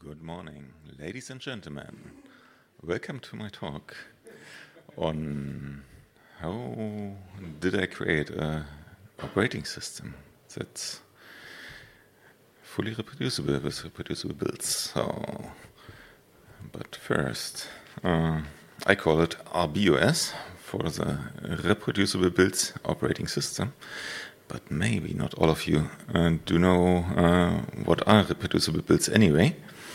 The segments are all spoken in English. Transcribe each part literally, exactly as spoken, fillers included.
Good morning, ladies and gentlemen. Welcome to my talk on how did I create an operating system that's fully reproducible with reproducible builds. So, but first, uh, I call it R B O S for the Reproducible Builds Operating System. But maybe not all of you uh, do know uh, what are reproducible builds anyway.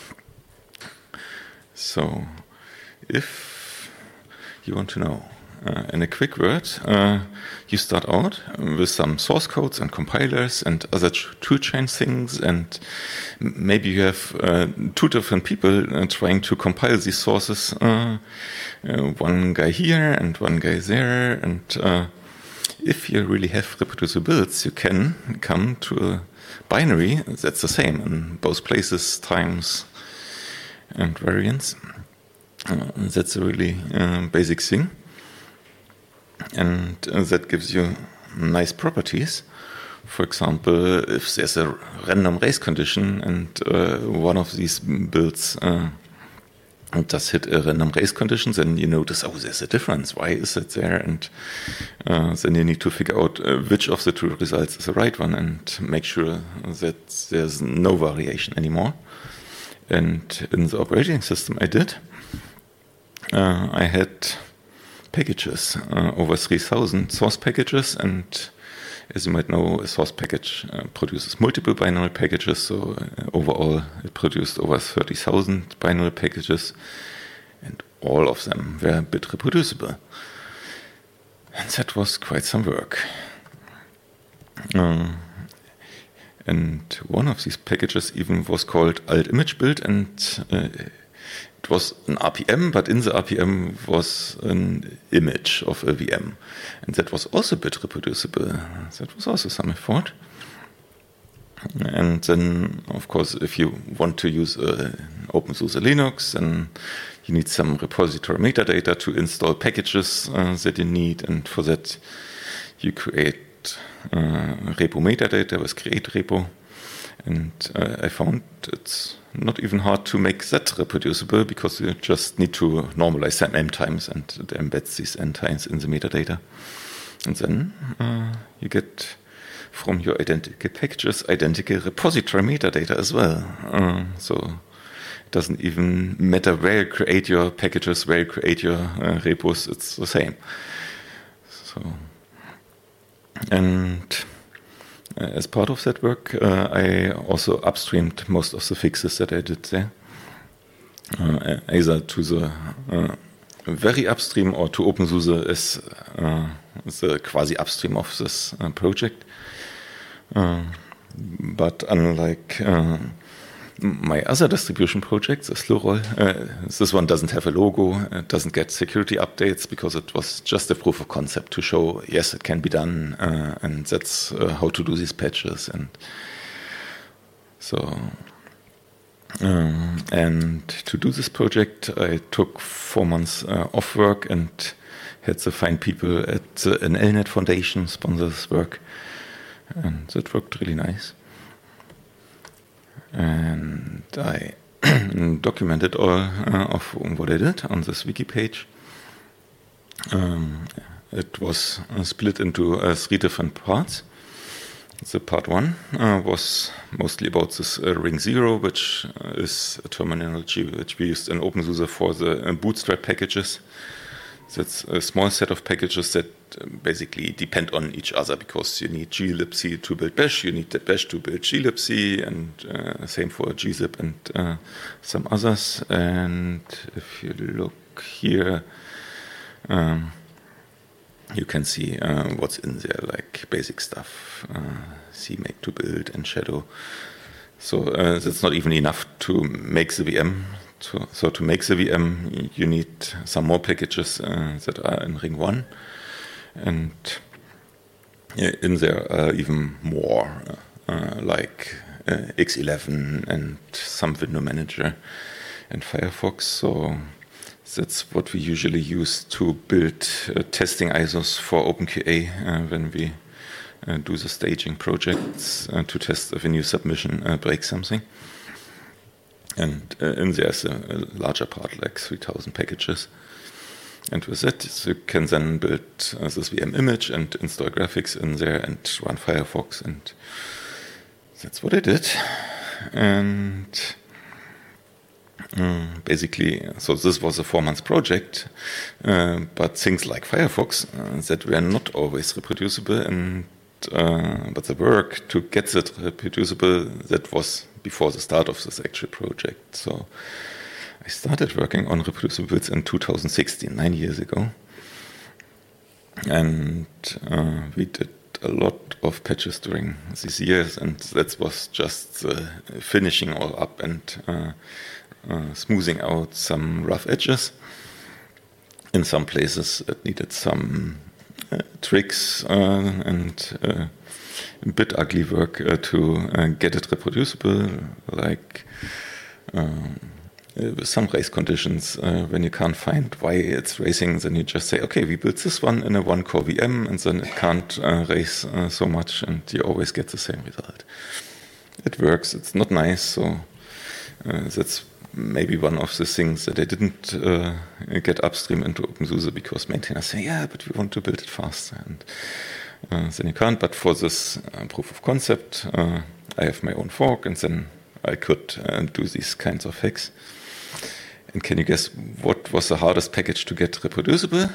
So, if you want to know, uh, in a quick word, uh, you start out with some source codes and compilers and other toolchain things, and maybe you have uh, two different people uh, trying to compile these sources. Uh, uh, one guy here and one guy there, and uh, if you really have reproducible builds, you can come to a binary that's the same in both places, times, and variance. Uh, that's a really uh, basic thing. And uh, that gives you nice properties. For example, if there's a random race condition and uh, one of these builds uh, does hit a random race condition, then you notice, oh, there's a difference. Why is it there? And uh, then you need to figure out uh, which of the two results is the right one and make sure that there's no variation anymore. And in the operating system I did, uh, I had packages, uh, over three thousand source packages, and as you might know, a source package uh, produces multiple binary packages, so uh, overall it produced over thirty thousand binary packages, and all of them were bit reproducible. And that was quite some work. Um, and one of these packages even was called alt image build, and uh, it was an R P M, but in the R P M was an image of a V M. And that was also a bit reproducible. That was also some effort. And then, of course, if you want to use uh, OpenSUSE Linux, then you need some repository metadata to install packages uh, that you need. And for that, you create uh, repo metadata with create repo. And uh, I found it's not even hard to make that reproducible, because you just need to normalize some m times, and it embeds these n times in the metadata. And then uh, you get from your identical packages identical repository metadata as well. Uh, so it doesn't even matter where you create your packages, where you create your uh, repos, it's the same. So, and as part of that work, uh, I also upstreamed most of the fixes that I did there, uh, either to the uh, very upstream or to OpenSUSE as uh, the quasi upstream of this uh, project. Uh, but unlike uh, my other distribution projects, Slowroll, uh, this one doesn't have a logo, it doesn't get security updates, because it was just a proof of concept to show, yes, it can be done, uh, and that's uh, how to do these patches. And so, um, and to do this project, I took four months uh, off work and had the fine people at the N L net Foundation sponsor this work, and that worked really nice. And I documented all uh, of what I did on this wiki page. Um, it was uh, split into uh, three different parts. The part one uh, was mostly about this uh, ring zero, which uh, is a terminology which we used in OpenSUSE for the uh, bootstrap packages. That's a small set of packages that basically depend on each other, because you need glibc to build bash, you need the bash to build glibc, and uh, same for gzip and uh, some others. And if you look here, um, you can see uh, what's in there, like basic stuff, uh, CMake to build and shadow. So uh, that's not even enough to make the V M. So, so to make the V M, you need some more packages uh, that are in ring one, and in there are even more, uh, like uh, X eleven and some window manager and Firefox. So that's what we usually use to build uh, testing I S Os for OpenQA uh, when we uh, do the staging projects uh, to test if a new submission uh, breaks something. And uh, in there's a, a larger part, like three thousand packages. And with it, you can then build uh, this V M image and install graphics in there and run Firefox. And that's what I did. And um, basically, so this was a four-month project. Uh, but things like Firefox uh, that were not always reproducible, and uh, but the work to get that reproducible, that was before the start of this actual project. So I started working on reproducibles in two thousand sixteen, nine years ago. And uh, we did a lot of patches during these years, and that was just uh, finishing all up and uh, uh, smoothing out some rough edges. In some places it needed some uh, tricks uh, and uh, a bit ugly work uh, to uh, get it reproducible, like um, with some race conditions. Uh, when you can't find why it's racing, then you just say, okay, we built this one in a one-core V M, and then it can't uh, race uh, so much, and you always get the same result. It works. It's not nice, so uh, that's maybe one of the things that I didn't uh, get upstream into OpenSUSE, because maintainers say, yeah, but we want to build it faster, and uh, then you can't. But for this uh, proof of concept, uh, I have my own fork, and then I could uh, do these kinds of hacks. And can you guess what was the hardest package to get reproducible?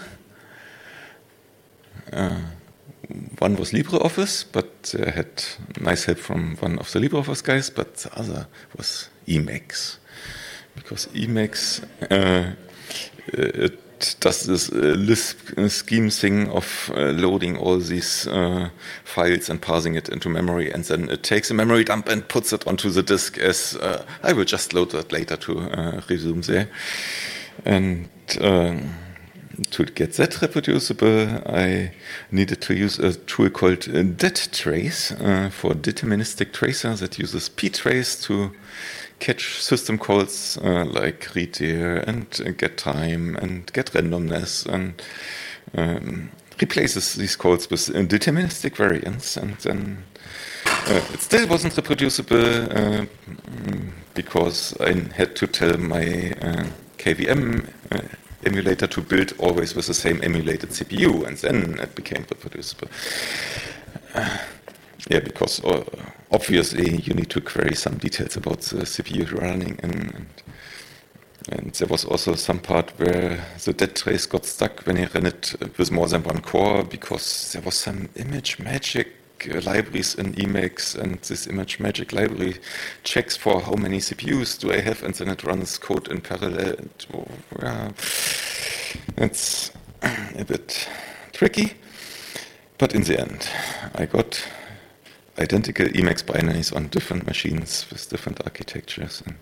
Uh, one was LibreOffice, but I had nice help from one of the LibreOffice guys, but the other was Emacs. Because Emacs, uh, it does this uh, Lisp scheme thing of uh, loading all these uh, files and parsing it into memory, and then it takes a memory dump and puts it onto the disk as, uh, I will just load that later to uh, resume there. And um, to get that reproducible, I needed to use a tool called uh, DetTrace uh, for deterministic tracer that uses ptrace to catch system calls uh, like readThere and uh, getTime and getRandomness, and um, replaces these calls with uh, deterministic variants. And then uh, it still wasn't reproducible uh, because I had to tell my uh, K V M uh, emulator to build always with the same emulated C P U, and then it became reproducible. Uh, Yeah, because uh, obviously you need to query some details about the C P U running, and, and, and there was also some part where the DetTrace got stuck when I ran it with more than one core, because there was some ImageMagick uh, libraries in Emacs, and this ImageMagick library checks for how many C P Us do I have, and then it runs code in parallel. And, oh, yeah, it's a bit tricky, but in the end I got identical Emacs binaries on different machines with different architectures, and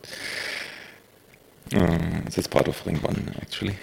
um, that's part of Ring one actually.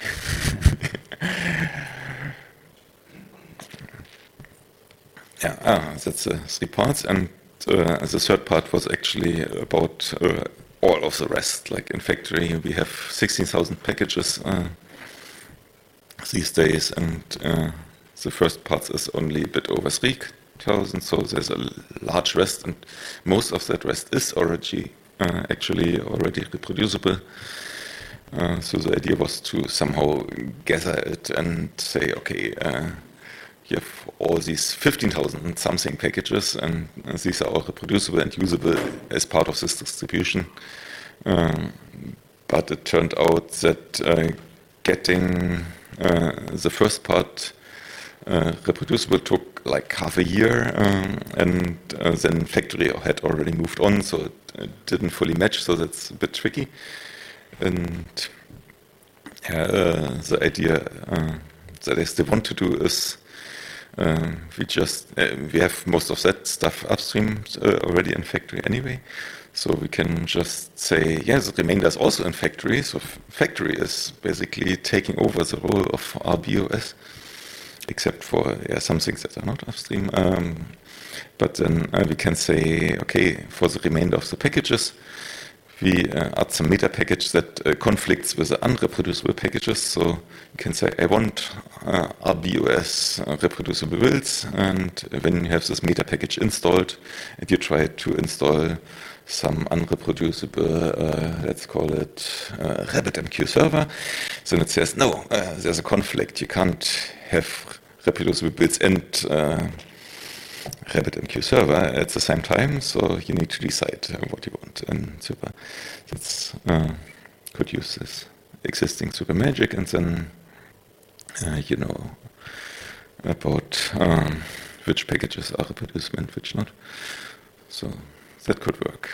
yeah, ah, that's the three parts, and uh, the third part was actually about uh, all of the rest. Like in factory, we have sixteen thousand packages uh, these days, and uh, the first part is only a bit over three thousand, so there's a large rest, and most of that rest is already uh, actually already reproducible. Uh, so the idea was to somehow gather it and say, okay, uh, you have all these fifteen thousand something packages, and uh, these are all reproducible and usable as part of this distribution. Um, but it turned out that uh, getting uh, the first part uh, reproducible took like half a year, um, and uh, then factory had already moved on, so it, it didn't fully match, so that's a bit tricky. And uh, the idea uh, that I still want to do is uh, we just uh, we have most of that stuff upstream uh, already in factory anyway, so we can just say, yeah, the remainder is also in factory, so f- factory is basically taking over the role of R B O S, except for yeah, some things that are not upstream. Um, but then uh, we can say, okay, for the remainder of the packages, we uh, add some meta package that uh, conflicts with the unreproducible packages. So you can say, I want uh, R B O S uh, reproducible builds, and when you have this meta package installed and you try to install some unreproducible, uh, let's call it uh, RabbitMQ server, then it says, no, uh, there's a conflict. You can't have reproducible builds and uh, RabbitMQ server at the same time, so you need to decide uh, what you want. And super, that's uh, could use this existing SuperMagic, and then uh, you know about um, which packages are reproducible and which not. So that could work.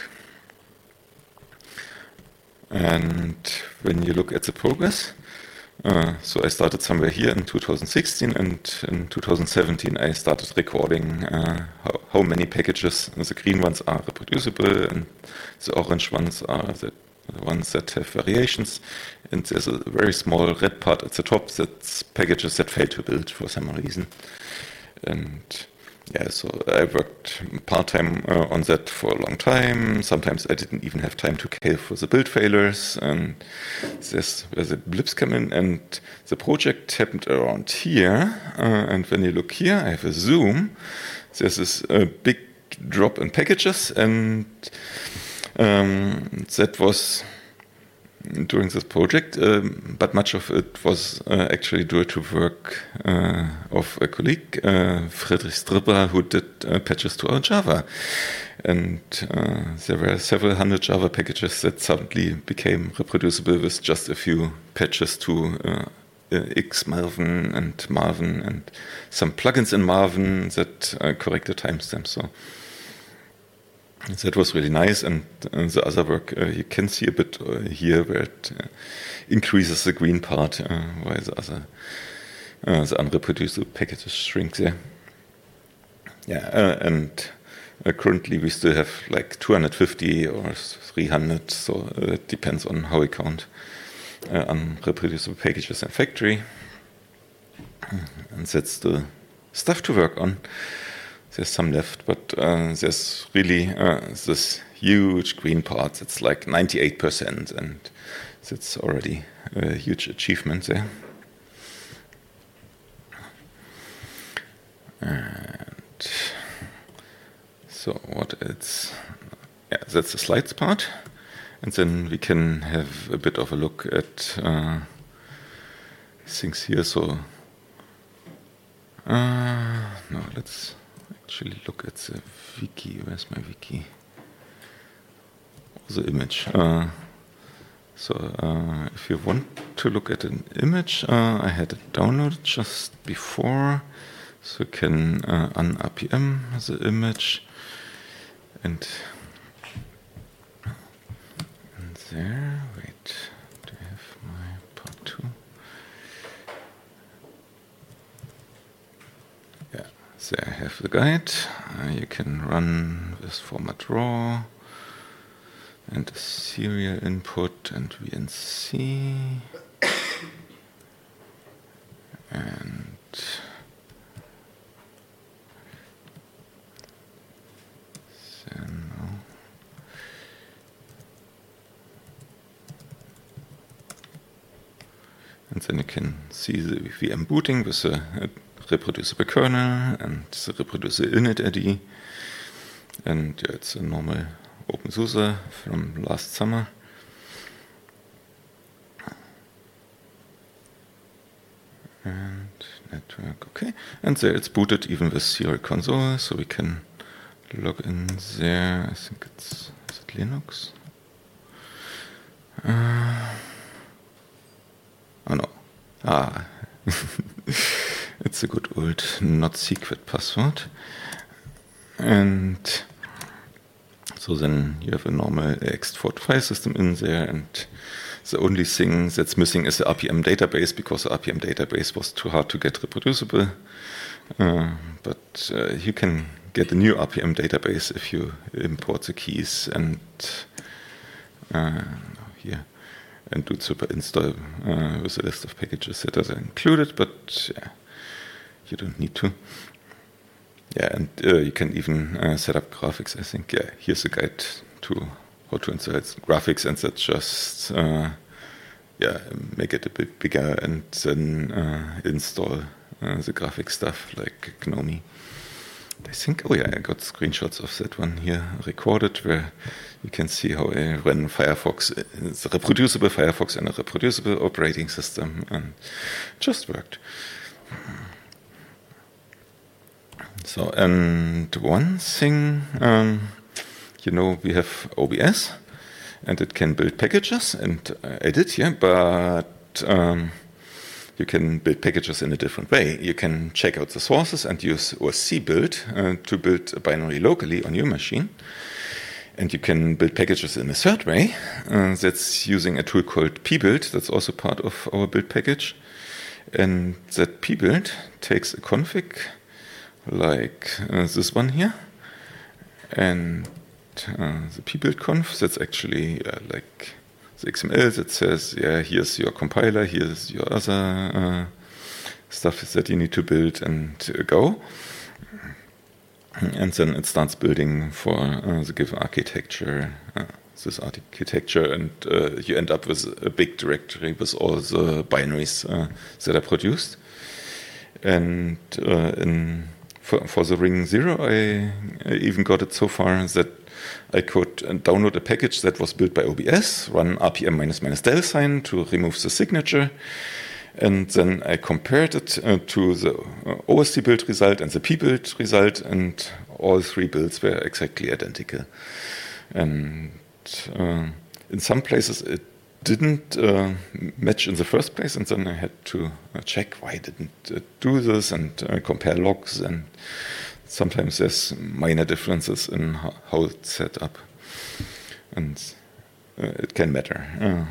And when you look at the progress, Uh, so I started somewhere here in two thousand sixteen, and in two thousand seventeen I started recording uh, how, how many packages. The green ones are reproducible, and the orange ones are the ones that have variations. And there's a very small red part at the top that's packages that fail to build for some reason. And yeah, so I worked part-time uh, on that for a long time. Sometimes I didn't even have time to care for the build failures, and there's where the blips come in. And the project happened around here, uh, and when you look here, I have a zoom. There's this uh, big drop in packages, and um, that was during this project, um, but much of it was uh, actually due to work uh, of a colleague, uh, Friedrich Stribber, who did uh, patches to our Java. And uh, there were several hundred Java packages that suddenly became reproducible with just a few patches to uh, uh, Xmarvin and Marvin, and some plugins in Marvin that uh, corrected timestamps. So that was really nice. And uh, the other work, uh, you can see a bit uh, here where it uh, increases the green part, uh, while the other, uh, the unreproducible packages shrink there. Yeah, uh, and uh, currently we still have like two hundred fifty or three hundred, so uh, it depends on how we count uh, unreproducible packages in factory. And that's the stuff to work on. There's some left, but uh, there's really uh, this huge green part. It's like ninety-eight percent, and that's already a huge achievement there. And so what else? Yeah, that's the slides part. And then we can have a bit of a look at uh, things here. So, uh, no, let's actually look at the wiki. Where's my wiki? The image. Uh, so uh, if you want to look at an image, uh, I had it downloaded just before, so you can uh, un-R P M the image, and, and there, wait, do I have my part two? Yeah, there I have the guide. Uh, you can run this format raw, and a serial input and V N C. And then, no. And then you can see the V M booting with the reproducible kernel and the reproducible init I D. And yeah, it's a normal OpenSUSE from last summer. And network, okay. And there it's booted even with serial console, so we can log in there. I think it's, is it Linux? Uh, oh no. Ah. It's a good old not secret password. And so then you have a normal extort file system in there, and the only thing that's missing is the R P M database, because the R P M database was too hard to get reproducible. Uh, but uh, you can get a new R P M database if you import the keys and uh, here and do super install uh, with a list of packages that are included. But yeah, you don't need to. Yeah, and uh, you can even uh, set up graphics, I think. Yeah, here's a guide to how to install graphics, and that just uh, yeah, make it a bit bigger and then uh, install uh, the graphic stuff like GNOME. I think, oh yeah, I got screenshots of that one here recorded where you can see how I run Firefox. It's a reproducible Firefox and a reproducible operating system, and it just worked. So, and one thing, um, you know, we have O B S, and it can build packages, and I did here, but um, you can build packages in a different way. You can check out the sources and use O S C build uh, to build a binary locally on your machine. And you can build packages in a third way. Uh, that's using a tool called pbuild. That's also part of our build package. And that pbuild takes a config like uh, this one here. And uh, the pbuild conf, that's actually uh, like the X M L that says, yeah, here's your compiler, here's your other uh, stuff that you need to build and uh, go. And then it starts building for uh, the given architecture, uh, this architecture, and uh, you end up with a big directory with all the binaries uh, that are produced. And uh, in, for, for the Ring Zero, I, I even got it so far that I could download a package that was built by O B S, run R P M minus minus del sign to remove the signature, and then I compared it uh, to the uh, O S C build result and the pbuild result, and all three builds were exactly identical. And uh, in some places it didn't uh, match in the first place, and then I had to uh, check why didn't it do this and uh, compare logs, and sometimes there's minor differences in how, how it's set up, and uh, it can matter. Uh,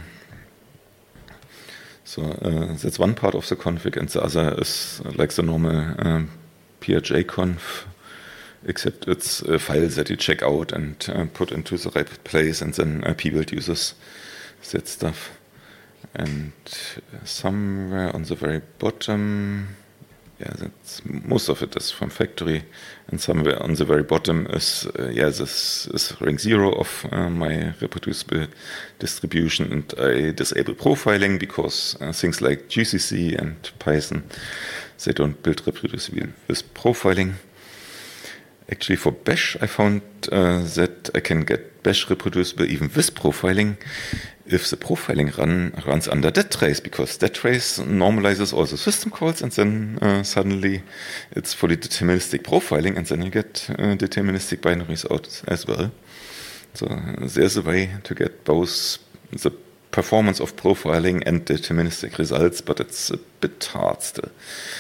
so uh, that's one part of the config, and the other is uh, like the normal um, P R J conf, except it's a file that you check out and uh, put into the right place, and then uh, pbuild uses that stuff. And somewhere on the very bottom, yeah, that's, most of it is from factory, and somewhere on the very bottom is, uh, yeah, this is Ring Zero of uh, my reproducible distribution, and I disable profiling because uh, things like G C C and Python, they don't build reproducible with profiling. Actually, for Bash, I found uh, that I can get Bash reproducible even with profiling if the profiling run runs under that trace, because that trace normalizes all the system calls, and then uh, suddenly it's fully deterministic profiling, and then you get uh, deterministic binaries out as well. So uh, there's a way to get both the performance of profiling and deterministic results, but it's a bit hard still.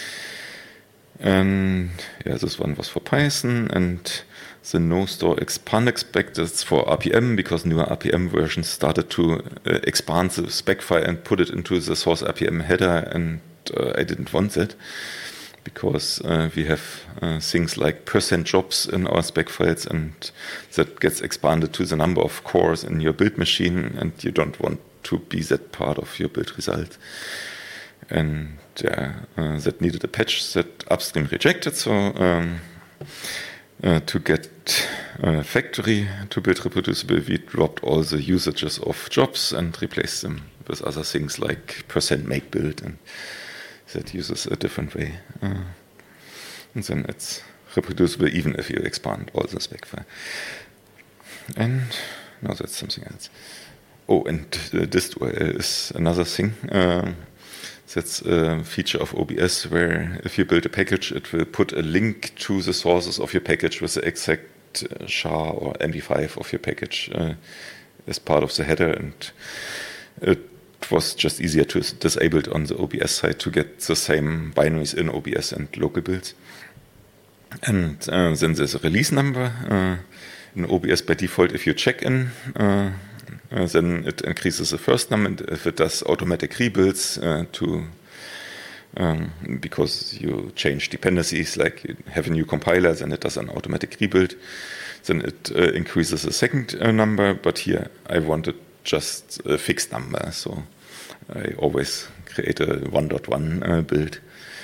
And yeah, this one was for Python, and the no store expand expect is for R P M, because newer R P M versions started to uh, expand the spec file and put it into the source R P M header, and uh, I didn't want that, because uh, we have uh, things like percent jobs in our spec files, and that gets expanded to the number of cores in your build machine, and you don't want to be that part of your build result. And yeah, uh, that needed a patch that upstream rejected, so um, uh, to get uh, factory to build reproducible, we dropped all the usages of jobs and replaced them with other things like percent make build, and that uses a different way. Uh, and then it's reproducible even if you expand all the spec file. And no, that's something else. Oh, and uh, dist U R L is another thing. Uh, That's a feature of O B S where if you build a package, it will put a link to the sources of your package with the exact uh, S H A or M D five of your package uh, as part of the header. And it was just easier to disable it on the O B S side to get the same binaries in O B S and local builds. And uh, then there's a release number. Uh, in O B S by default, if you check in, uh, Uh, then it increases the first num, and if it does automatic rebuilds uh, to um, because you change dependencies, like you have a new compiler, then it does an automatic rebuild, then it uh, increases the second uh, number, but here I wanted just a fixed number, so I always create a one dot one uh, build.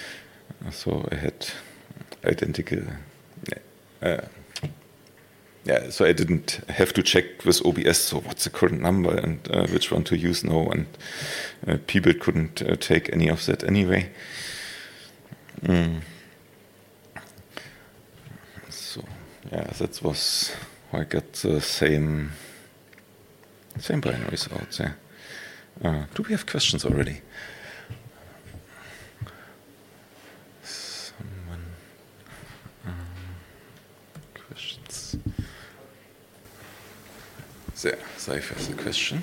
So I had identical uh, Yeah, so I didn't have to check with O B S, so what's the current number and uh, which one to use now, and uh, pbuild couldn't uh, take any of that anyway. Mm. So yeah, that was how I got the same same binaries out there. Uh, do we have questions already? Someone um, questions. There, Saif has a question.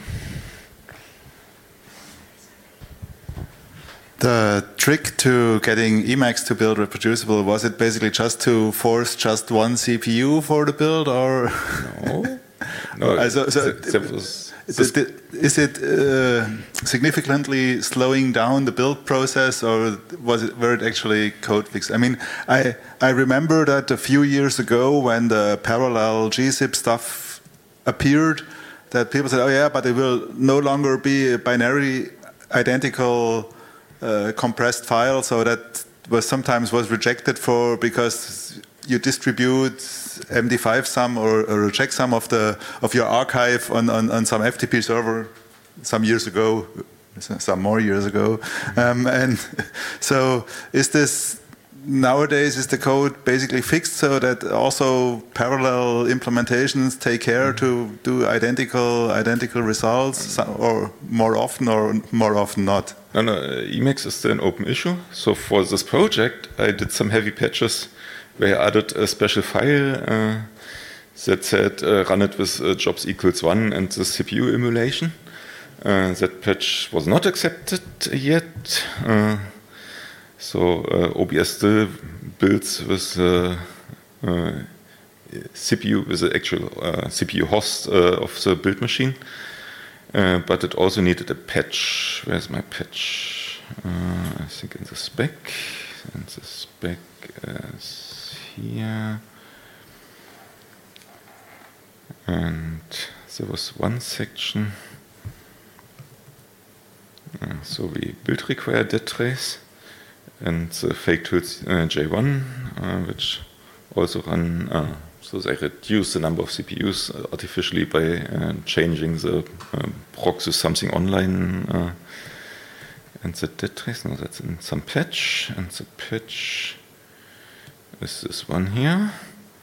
The trick to getting Emacs to build reproducible, was it basically just to force just one C P U for the build, or? No, no. uh, so, so that, that was, is it, is it uh, significantly slowing down the build process, or was it were it actually code fix? I mean, I I remember that a few years ago when the parallel G zip stuff appeared, that people said, "Oh yeah, but it will no longer be a binary identical." Uh, compressed file, so that was sometimes was rejected for because you distribute M D five sum or, or a checksum of the of your archive on, on, on some F T P server some years ago, some more years ago, um, and so is this nowadays is the code basically fixed so that also parallel implementations take care to do identical identical results, or more often or more often not? No, no, Emacs is still an open issue. So for this project, I did some heavy patches where I added a special file uh, that said uh, run it with uh, jobs equals one and the C P U emulation. Uh, that patch was not accepted yet. Uh, so uh, O B S still builds with the uh, C P U, with the actual uh, C P U host uh, of the build machine. Uh, but it also needed a patch. Where's my patch? Uh, I think in the spec. And the spec is here. And there was one section. Uh, so we build require dead trace. And the fake tools uh, J one, uh, which also run. Uh, So they reduce the number of C P Us artificially by uh, changing the uh, proc to something online. Uh, and the dead trace, no, that's in some patch. And the patch is this one here.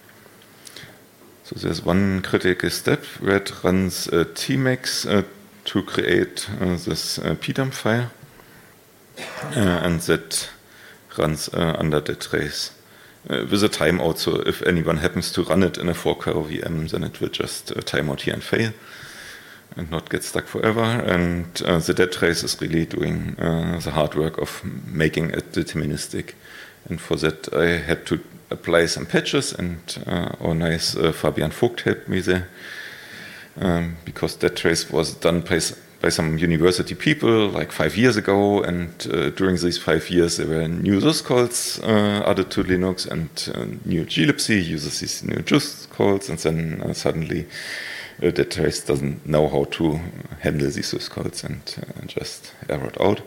So there's one critical step where it runs uh, Tmux uh, to create uh, this uh, P dump file. Uh, and that runs uh, under dead trace. Uh, with a timeout, so if anyone happens to run it in a four core V M, then it will just uh, time out here and fail and not get stuck forever. And uh, the dead trace is really doing uh, the hard work of making it deterministic. And for that, I had to apply some patches, and uh, our nice uh, Fabian Vogt helped me there, um, because dead trace was done by by some university people like five years ago, and uh, during these five years there were new syscalls uh, added to Linux, and uh, new glibc uses these new syscalls, and then uh, suddenly uh, dead trace doesn't know how to handle these syscalls and uh, just errored out.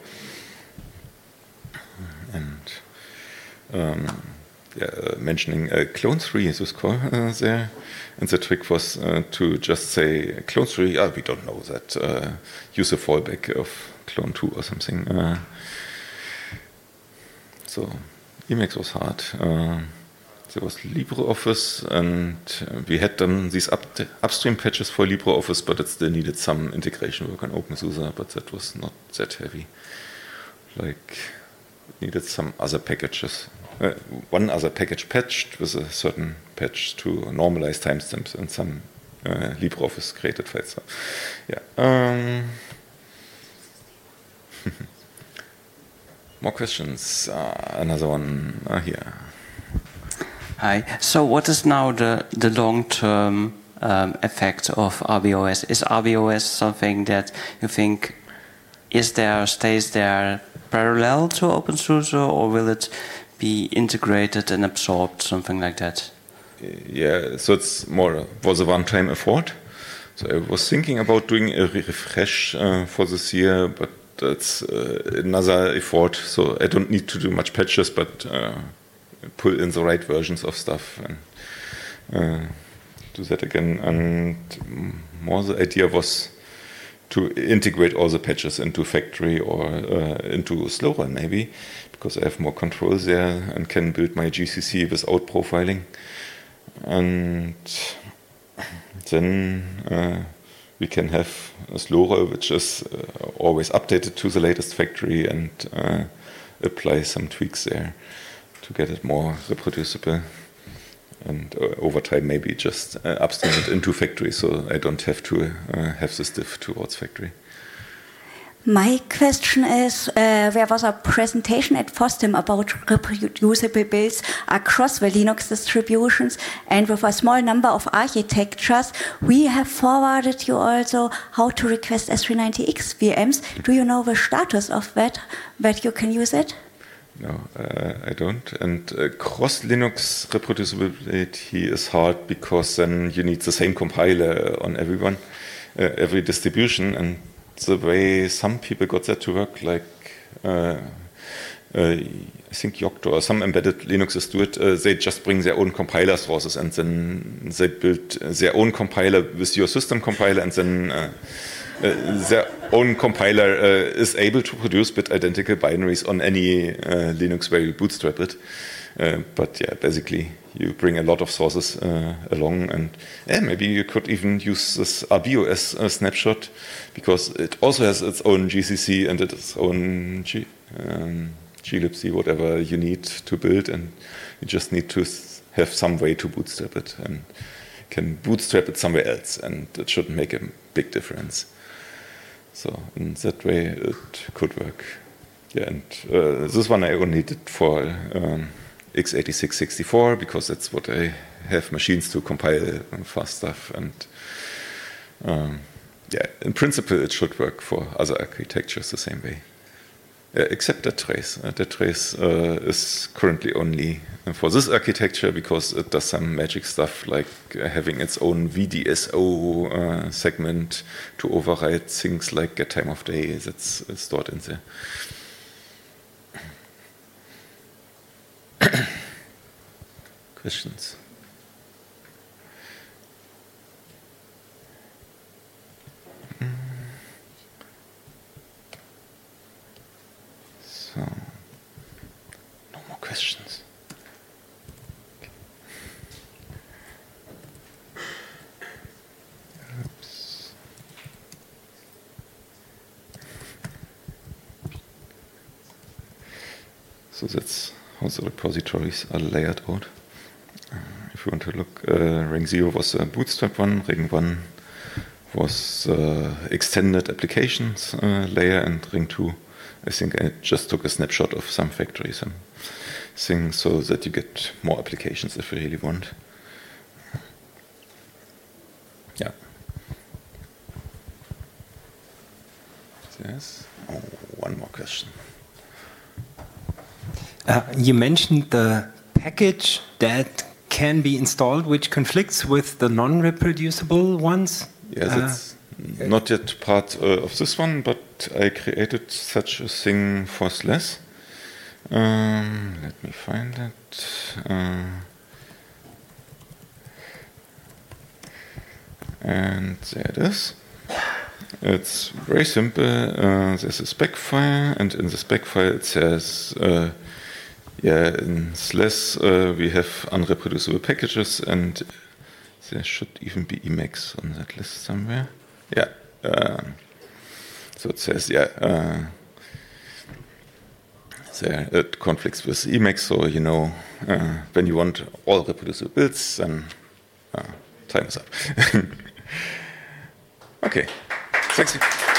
And um, yeah, mentioning uh, clone three syscall uh, there. And the trick was uh, to just say clone three, ah, we don't know that, uh, use a fallback of clone two or something. Uh, so Emacs was hard. Uh, there was LibreOffice, and uh, we had done these up upstream patches for LibreOffice, but it still needed some integration work on OpenSUSE, but that was not that heavy. Like, it needed some other packages. Uh, one other package patched with a certain patch to normalize timestamps and some uh, LibreOffice created files. So, yeah. Um, more questions? Uh, another one uh, here. Hi. So, what is now the the long-term um, effect of R B O S? Is R B O S something that you think is there, stays there parallel to OpenSUSE, or will it be integrated and absorbed, something like that? Yeah, so it's more was a one-time effort. So I was thinking about doing a refresh uh, for this year, but that's uh, another effort. So I don't need to do much patches, but uh, pull in the right versions of stuff and uh, do that again. And more the idea was to integrate all the patches into Factory or uh, into Slowrun maybe, because I have more control there and can build my G C C without profiling. and then uh, we can have a Slore which is uh, always updated to the latest factory and uh, apply some tweaks there to get it more reproducible. And uh, over time, maybe just uh, upstream it into factory, so I don't have to uh, have this diff towards factory. My question is, uh, there was a presentation at FOSDEM about reproducible builds across the Linux distributions, and with a small number of architectures, we have forwarded you also how to request S three ninety X V Ms. Do you know the status of that, that you can use it? No, uh, I don't. And uh, cross-Linux reproducibility is hard because then you need the same compiler on everyone, uh, every distribution, and the way some people got that to work, like uh, uh, I think Yocto or some embedded Linuxes do it, uh, they just bring their own compiler sources and then they build their own compiler with your system compiler, and then uh, uh, their own compiler uh, is able to produce bit identical binaries on any uh, Linux where you bootstrap it. Uh, but yeah, basically you bring a lot of sources uh, along, and yeah, maybe you could even use this R B O S uh, snapshot because it also has its own G C C and its own G, um, glibc, whatever you need to build, and you just need to have some way to bootstrap it, and can bootstrap it somewhere else, and it shouldn't make a big difference. So in that way it could work. Yeah, and uh, this one I only did for um, x eighty-six sixty-four because that's what I have machines to compile fast stuff, and um, yeah, in principle it should work for other architectures the same way, uh, except that trace. Uh, that trace uh, is currently only for this architecture because it does some magic stuff like uh, having its own V D S O uh, segment to override things like get time of day that's uh, stored in there. Questions? Mm. So, no more questions. Oops. So that's how the repositories are layered out. Uh, if you want to look, uh, Ring zero was a bootstrap one, Ring one was uh, extended applications uh, layer, and Ring two, I think I just took a snapshot of some factory, some things, so that you get more applications if you really want. Yeah. Yes. Oh, one more question. Uh, you mentioned the package that can be installed, which conflicts with the non-reproducible ones. Yeah, that's uh, not yet part uh, of this one, but I created such a thing for S L E S. Um, let me find it. Uh, and there it is. It's very simple. Uh, there's a spec file, and in the spec file it says, uh, yeah, in S L E S uh, we have unreproducible packages, and there should even be Emacs on that list somewhere. Yeah. Uh, so it says, yeah, uh, there it conflicts with Emacs, so you know uh, when you want all reproducible builds, then uh, time is up. Okay. Thanks.